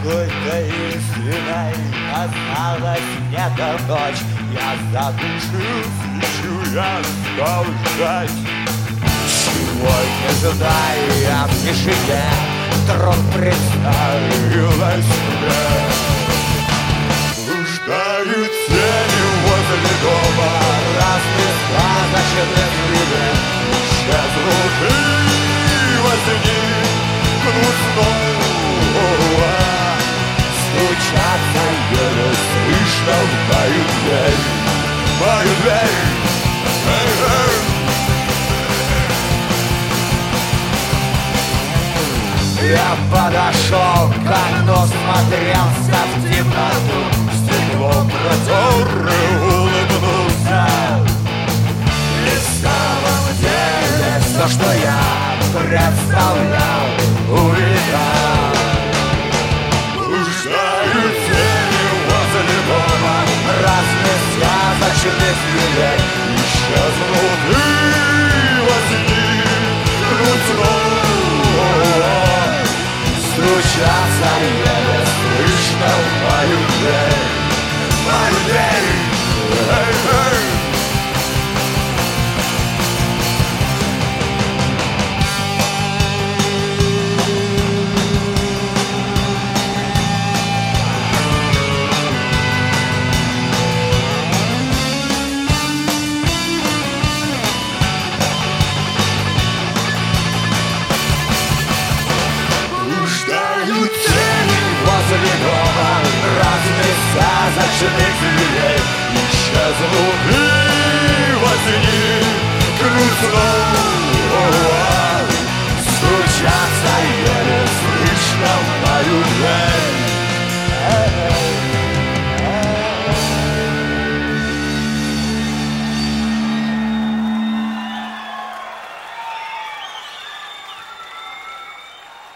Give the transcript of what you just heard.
какой-то истиной осталась где-то ночь. Я задушился, ищу, я стал ждать. Сегодня сюда я в тишине вдруг представилась мне. Блуждают тени возле дома, разные сказочные люди. Исчезнут и во сне гнут снова. Стучатся еле слышно в мою дверь, мою дверь. Я подошел к окну, смотрелся в темноту, стеклом которое улыбнулся. И в самом деле все, что я представлял, увидал. Блуждают тени возле дома, разных сказочных людей. Исчезнут и во сне гнут снова. Стучатся еле слышно в мою дверь, мою дверь. Возле дома разных сказочных людей. Исчезнут и во сне гнут снова. Стучатся еле слышно в мою дверь.